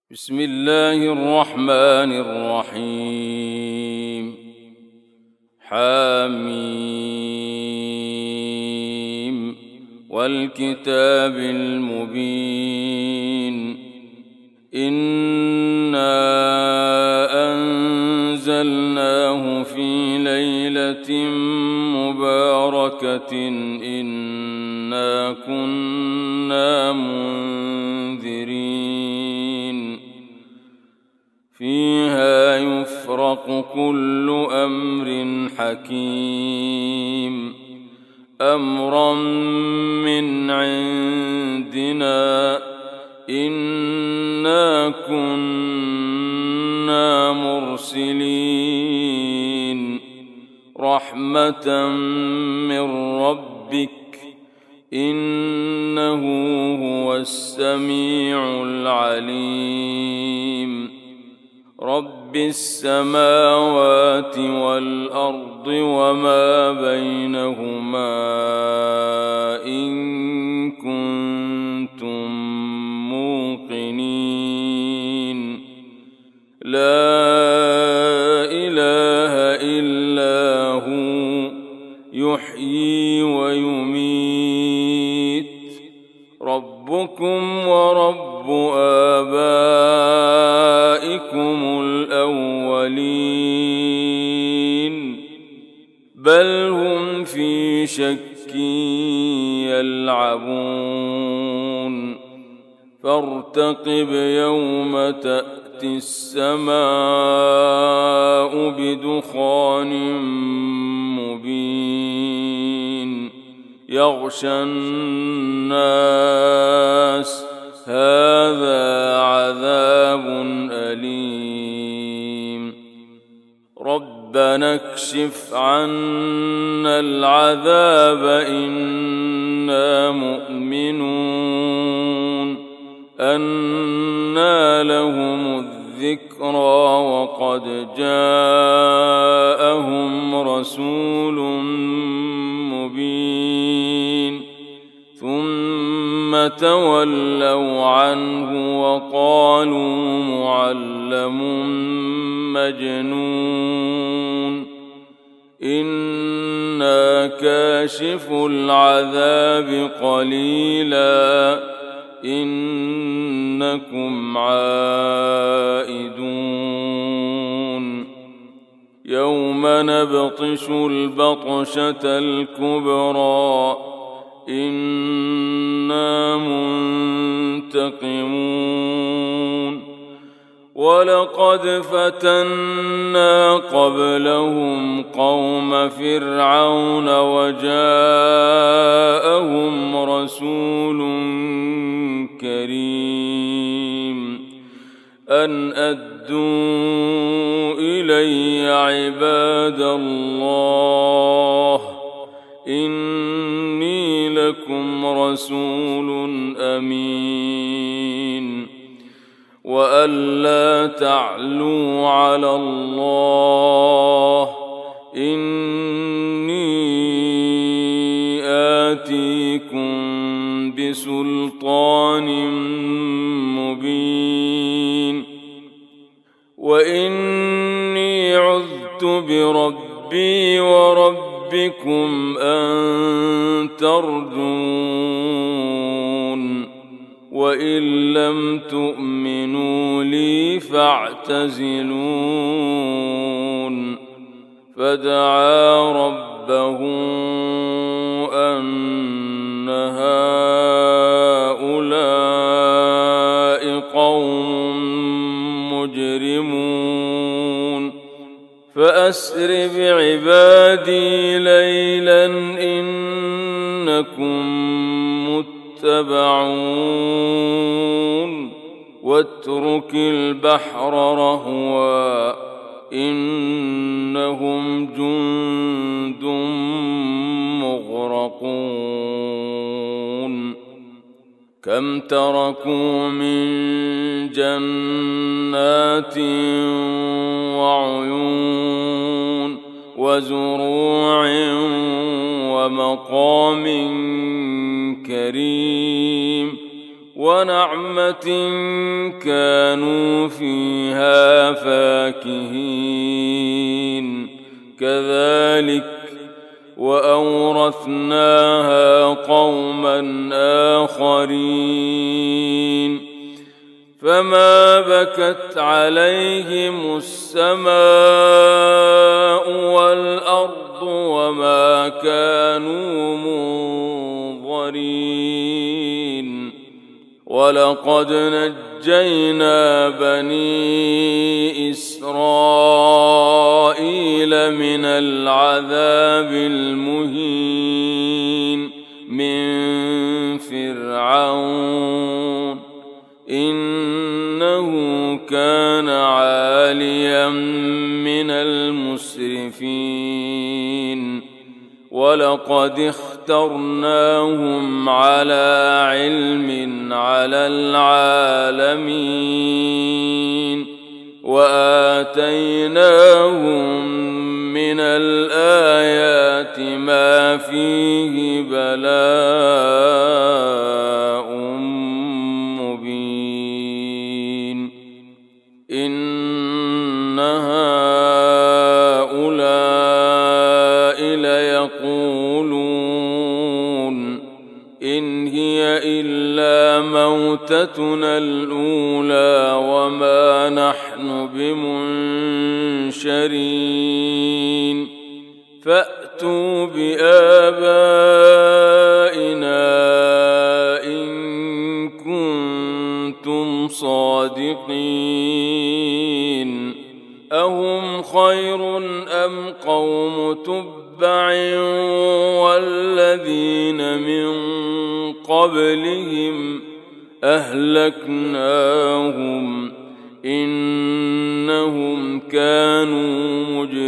بسم الله الرحمن الرحيم. حميم والكتاب المبين. إنا أنزلناه في ليلة مباركة إنا كنا منذرين فيها يفرق كل أمر حكيم أمرا من عندنا إنا كنا مرسلين رحمة من ربك إنه هو السميع العليم. رب السماوات والأرض وما بينهما إن كنتم موقنين. لا إله إلا هو يحيي ويميت. ربكم ورب آبائكم الأولين بل هم في شك يلعبون. فارتقب يوم تأتي السماء بدخان مبين يغشى الناس هذا عذاب أليم. ربنا اكشف عنا العذاب إنا مؤمنون. أنى لهم الذكرى وقد جاءهم رسول مبين ثم تولوا عنه وقالوا معلم مجنون. إنا كاشف العذاب قليلا إنكم عائدون. يوم نبطش البطشة الكبرى إنا منتقمون. ولقد فتنا قبلهم قوم فرعون وجاءهم رسول كريم أن أدوا إلي عباد الله إني لكم رسول أمين وألا تعلوا على الله إني آتيكم بسلطان مبين. وإني عذت بربي وربكم أن ترجون. وإن لم تؤمنوا لي فاعتزلون. فدعا ربه أن هؤلاء قوم مجرمون. فأسر بعبادي ليلا إنكم متبعون. واترك البحر رهوا إنهم جند مغرقون. كم تركوا من جنات وعيون وزروع ومقام كريم ونعمة كانوا فيها فاكهين كذلك وأورثناها قوما آخرين فما بكت عليهم السماء والأرض وما كانوا منظرين ولقد نجينا بني إسرائيل من العذاب المهين من فرعون إنه كان عاليا من المسرفين ولقد اخترناهم على علم على العالمين وآتيناهم من الآيات ما فيه بلاء مبين إن هؤلاء ليقولون إن هي إلا موتتنا الأولى وما نحن بمنشرين فأتوا بآبائنا إن كنتم صادقين أهم خير أم قوم تبع والذين من قبلهم أهلكناهم إنهم كانوا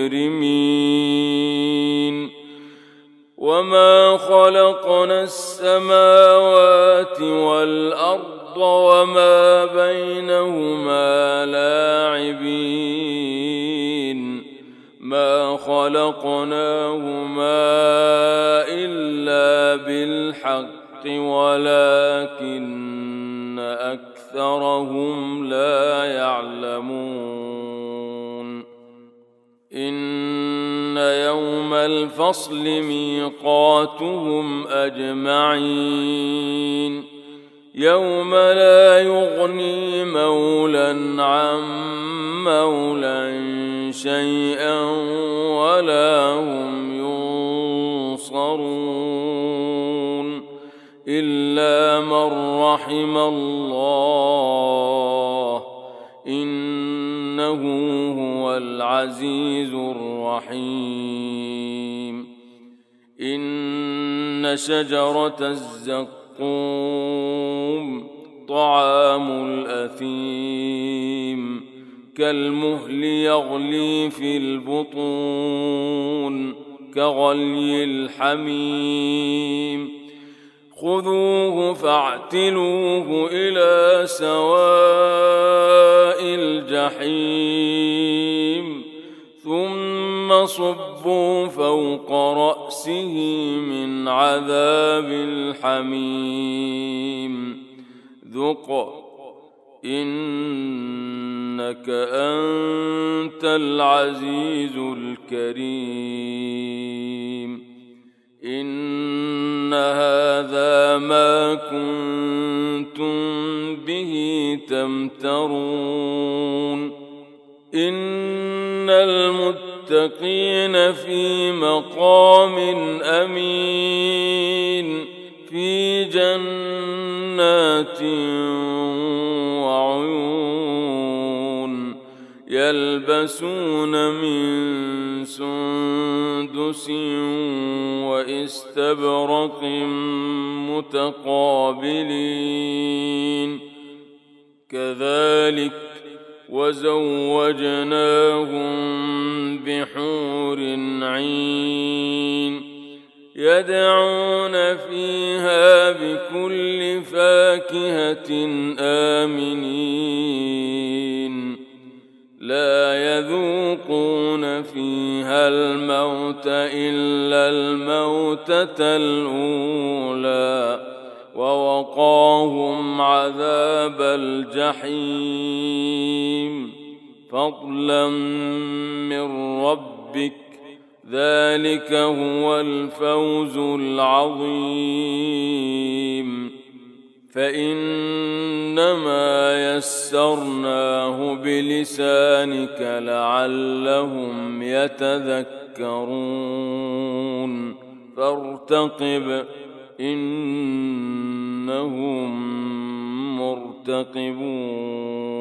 مجرمين وما خلقنا السماوات والأرض وما بينهما لاعبين ما خلقناهما إلا بالحق ولكن أكثرهم لا يعلمون إن يوم الفصل ميقاتهم أجمعين يوم لا يغني مولى عن مولى شيئا ولا هم ينصرون إلا من رحم الله إنه هو العزيز الرحيم إن شجرة الزقوم طعام الأثيم كالمهل يغلي في البطون كغلي الحميم خذوه فاعتلوه إلى سواء الجحيم ثم صبوا فوق رأسه من عذاب الحميم ذق إنك أنت العزيز الكريم إن هذا ما كنتم به تمترون إن المتقين في مقام أمين في جنات وعيون يلبسون من سندس واستبرق متقابلين كذلك وزوجناهم بحور عين يدعون فيها بكل فاكهة آمنين لا يذوقون فيها الموت إلا الموتة الأولى ووقاهم ووقاهم عذاب الجحيم فضلا من ربك ذلك هو الفوز العظيم فإنما يسرناه بلسانك لعلهم يتذكرون فارتقب إنهم مرتقبون